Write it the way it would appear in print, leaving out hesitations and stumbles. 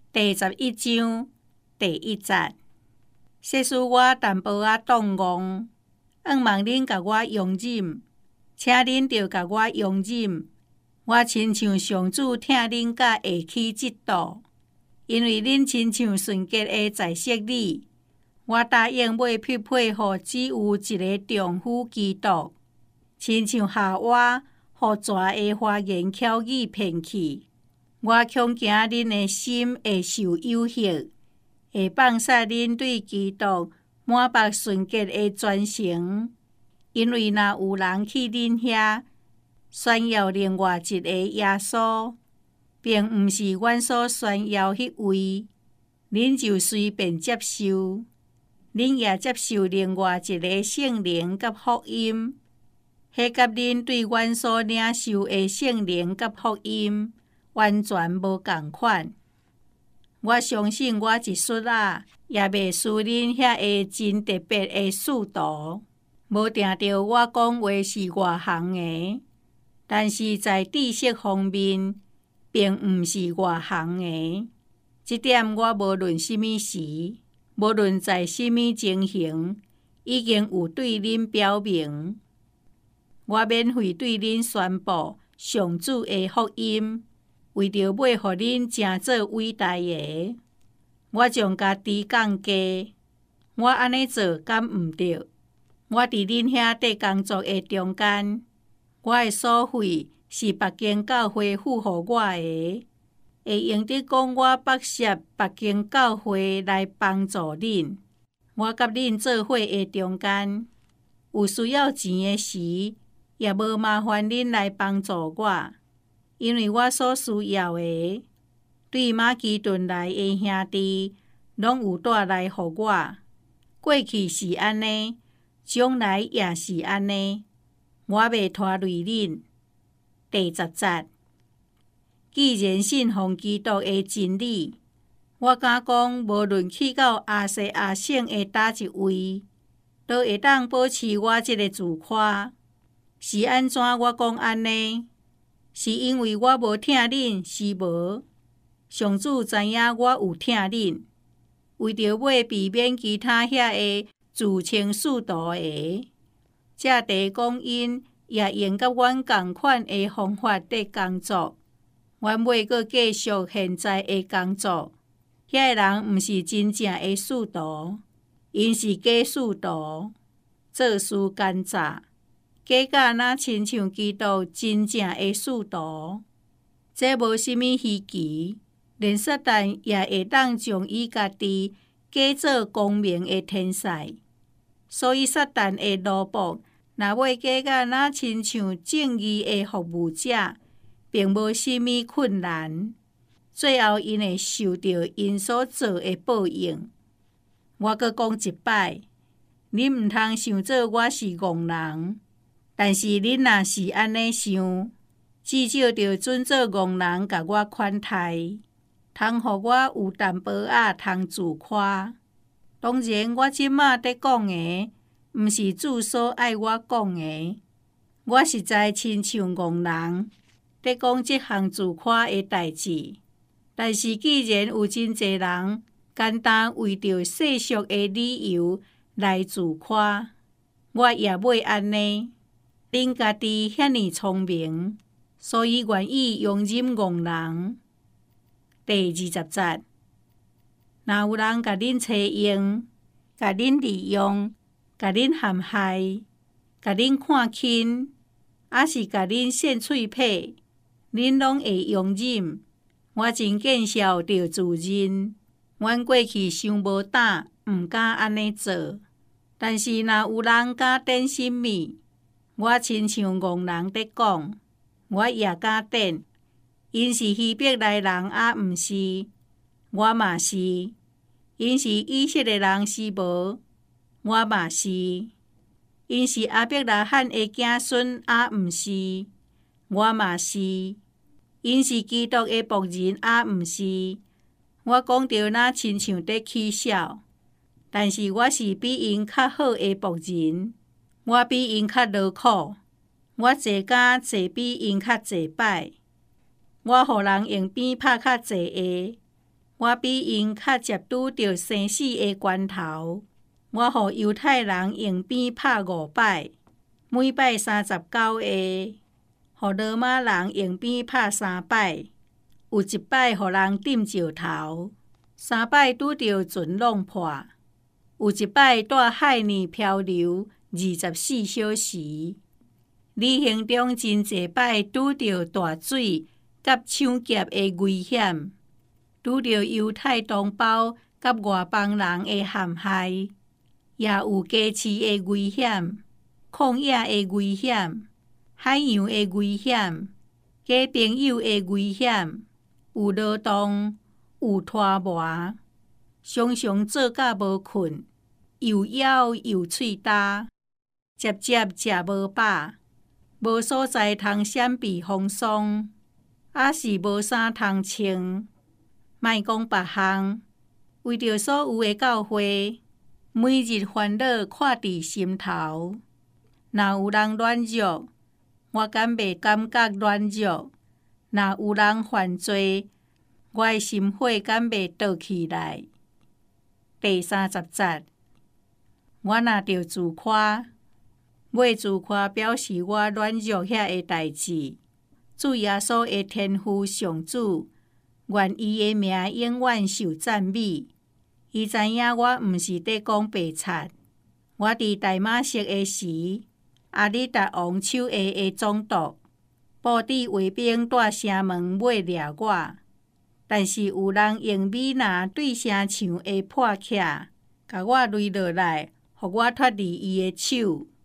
第11章第1節，说使我淡薄仔动戆，仰望恁甲我容忍，请恁着甲我容忍。我亲像上主疼恁甲下起嫉妒，因为恁亲像纯洁的在色里。我答应要匹配予只有一个丈夫基督，亲像夏娃互蛇的花言巧语骗去。我恐惊恁的心会受诱惑，会放杀恁对基督满腹纯洁的专诚，因为若有人去恁遐宣扬另外一个耶稣，并毋是阮所宣扬迄位，恁就随便接受。恁也接受另外一个圣灵甲福音，迄甲恁对阮所领受的圣灵甲福音完全无共款。我相信我一术也袂输恁遐个真特别的使徒，无定着我讲话是外行的，但是在知识方面并毋是外行的。这点我无论什么时，无论在什么情形，已经有对恁表明。我免费对恁宣布上主的福音，为着要互恁成做伟大的。我将家己降低，我安尼做敢毋对？我伫恁遐缀工作的中间，我的所费是别间教会付予我的，会用得讲我剥削别间教会来帮助恁。我甲恁做伙的中间，有需要钱的时，也无麻烦恁来帮助我，因为我所需要的，对马其顿来的兄弟拢有带来予我。过去是安尼，将来也是安尼，我袂拖累恁。第10节，既然信奉基督的真理，我敢讲，无论去到亚细亚省的倒一位，都会当保持我这个自夸。是安怎我讲安尼？是因为我无疼恁，是无？上主知影我有疼恁，为着要避免其他遐个自称使徒的，这地讲因也用甲阮同款的方法在工作。阮要阁继续现在的工作。遐个人毋是真正的使徒，因是假使徒，做事奸诈。假甲若亲像基督真正的使徒，这无什么稀奇，连撒旦也会当将伊家己假做光明的天使。所以撒旦的奴仆若要假甲若亲像正义的服务者，并无什么困难，最后因会受到因所做的报应。我阁讲一摆，恁毋通想做我是戆人。但是恁若是安尼想，至少着准做戆人甲我款待，通互我有淡薄仔通自夸。当然，我即马在讲的，毋是主所爱我讲的。我实在亲像戆人，在讲即项自夸的代志。但是既然有真侪人简单为着世俗的理由来自夸，我也袂安尼。恁家己遐尼聪明，所以愿意容忍戆人。第20节，若有人甲恁采用，甲恁利用，甲恁陷害，甲恁看轻，还是甲恁献喙皮，恁拢会容忍。我真见笑着自认，阮过去伤无胆，毋敢安尼做。但是若有人敢点什么，我亲像戆人在讲，我也敢点。因是希伯来人，也毋是，我嘛是。因是以色列人，是无，我嘛是。因是亚伯拉罕的子孙，也毋是，我嘛是。因是基督的仆人，也毋是。我讲着若亲像在起笑，但是我是比因较好的仆人。我比因较劳苦，我坐甲坐比因较坐摆，我互人用鞭拍较济下， 我比因较接拄着生死的关头。我互犹太人用鞭拍5摆，每摆39下；互罗马人用鞭拍3摆，有1摆互人顶石头，3摆拄着船弄破，有1摆带海面漂流24小时。旅行中真侪摆拄着大水甲抢劫的危险，拄着犹太同胞甲外邦人的陷害，也有加市的危险、旷野的危险、海洋的危险、假朋友的危险，有劳动，有拖磨，常常做甲无困，又枵又喙焦，节节食无饱。无所在通闪避风霜，也是无衫通穿。莫讲别项，为着所有的教会，每日烦恼看伫心头。若有人软弱，我敢袂感觉软弱；若有人犯罪，我的心火敢袂倒起来。第30节，我若着自夸。买自夸表示我软弱遐个代志，主耶稣的天父上主，愿伊的名永远受赞美。伊知影我毋是在讲白贼。我伫大马色的时，阿里达王手下的总督，布置卫兵带城门要掠我，但是有人用米拿对城墙的破徛，甲我擂落来，互我脱离伊的手。